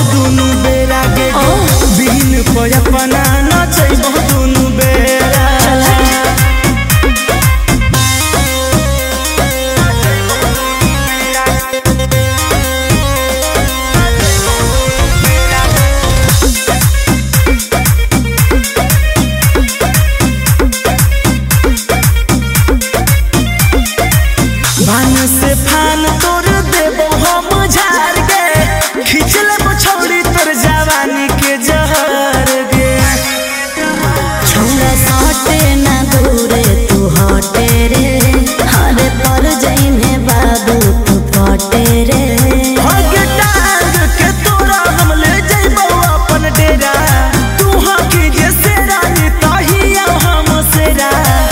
दुनु बेरा गे बिन पयपना नचै दुनु बेरा भान से फान तोर देबो हम झाड़ गे खींच लेबो छौड़ी तोर जवानी के जहर गे छोड़ा सटे ना दूरे तू हटे रे हरे पर जइने बाबू तू पटे रे हगे टांग के तोरा हम ले जइबो अपन डेरा तू हकी जे सेरा नी तहिया हम सेरा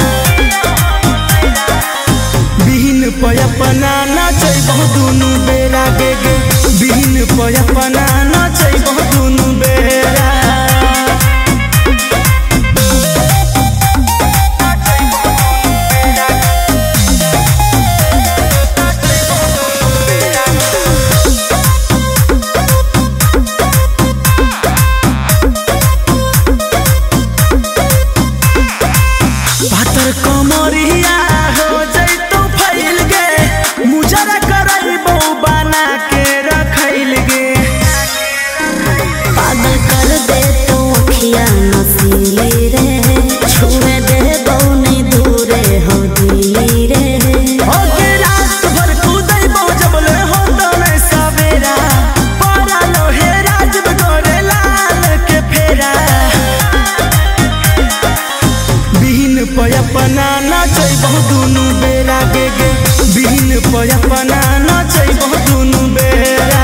बिन पयपना नचै दुनु बेरा गे बिन पयपना नचै दुनु बेरा पातर कमरिया हो जैतो फैल गे मुजरा करैबो बना के रखैल गे पागल कर दे तो अखिया नसीली रे छुए दे नहीं दूरे हो दिली रे होके रात भर कूदैबो जबले हो तने सवेरा पारा लोहे राजब गोरे लाल के फेरा बिन पयपना नचै दुनु बेरा गे बिन पयपना नचै दुनु बेरा